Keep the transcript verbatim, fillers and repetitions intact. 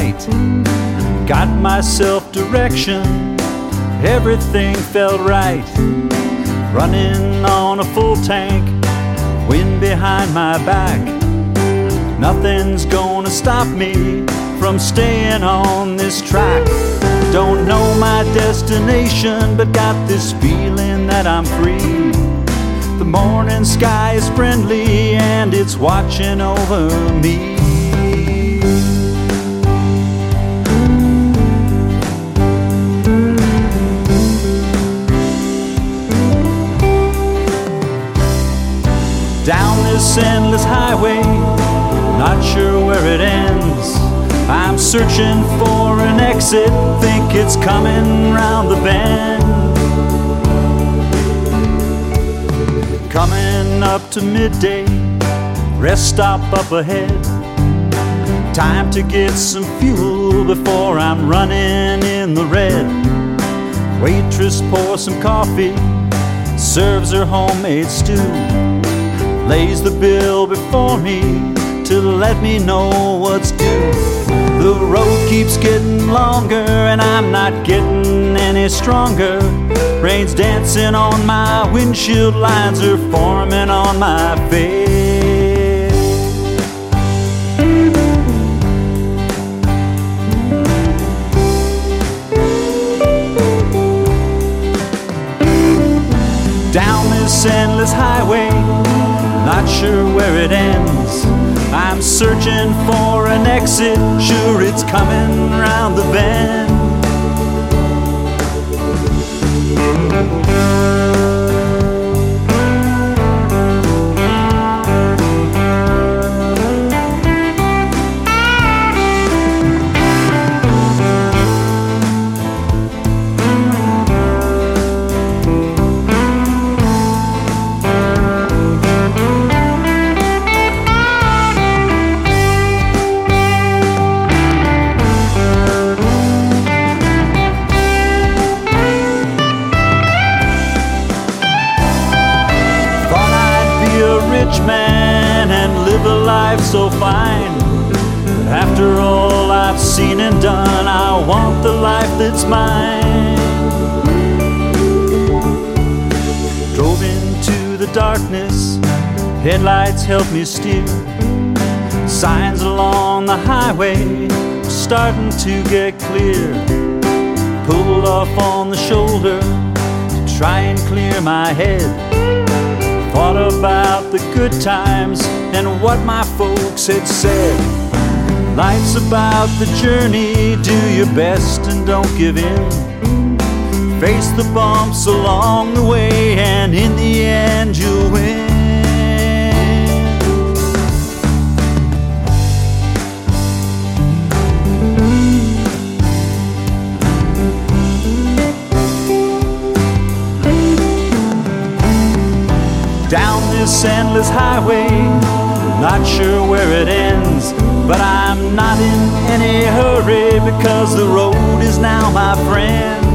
right. Got myself direction, everything felt right. Running on a full tank, wind behind my back. Nothing's gonna stop me from staying on this track. Don't know my destination, but got this feeling that I'm free. The morning sky is friendly and it's watching over me. Down this endless highway, not sure where it ends. I'm searching for an exit, think it's coming round the bend. Coming up to midday, rest stop up ahead. Time to get some fuel before I'm running in the red. Waitress pours some coffee, serves her homemade stew, lays the bill before me to let me know what's due. The road keeps getting longer and I'm not getting any stronger. Rain's dancing on my windshield, lines are forming on my face. Down this endless highway, not sure where it ends. I'm searching for an exit, sure it's coming round the bend. Man and live a life so fine. After all I've seen and done, I want the life that's mine. Drove into the darkness, headlights helped me steer. Signs along the highway starting to get clear. Pulled off on the shoulder to try and clear my head. Thought about the good times and what my folks had said. Life's about the journey, do your best and don't give in. Face the bumps along the way and in the end you'll win. Down this endless highway, not sure where it ends, but I'm not in any hurry because the road is now my friend.